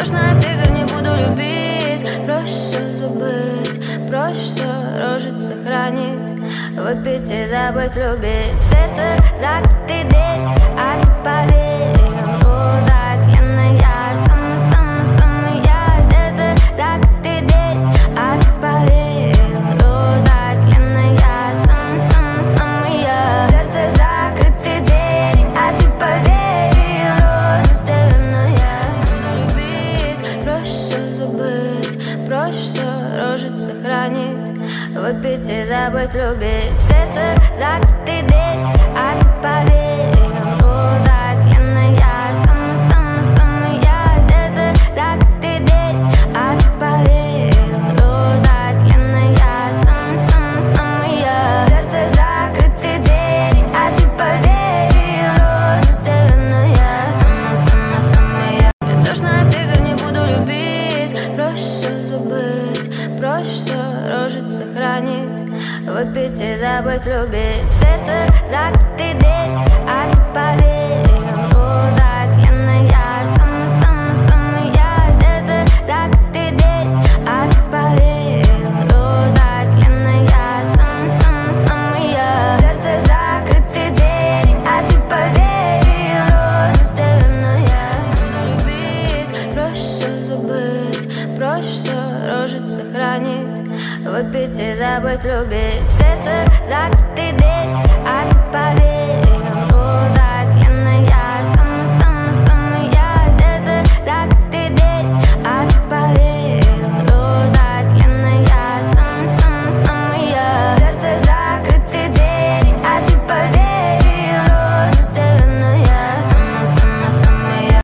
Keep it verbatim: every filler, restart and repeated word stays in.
тошно от игр, не буду любить. Проще забыть, проще рожить сохранить, выпить и забыть любить. Сердце закрытый дверь от поверья, роза сленная, самая-самая. Сердце закрытый дверь от поверья, роза сленная, самая-самая. Сердце закрытый дверь от поверья, роза сленная. Буду любить, проще забыть, проще рожить сохранить, выпить и забыть любить. Сердце закрытый дверь от поверья, роза сленная, самая-самая. Сердце закрытый дверь от поверья, роза сленная, самая-самая. Сердце закрытый дверь от поверья, роза сленная, самая-самая. Мне тошно от игр, не буду любить. Проще забыть, проще рожить сохранить, выпить и забыть любить. Сердце закрытый дверь от поверья, роза сленная, самая-самая. Сердце закрытый дверь от поверья, роза сленная, самая-самая. Сердце закрытый дверь от поверья, роза сленная. Буду любить, проще забыть, проще рожить сохранить, выпить и забыть любить. Сердце закрытый дверь от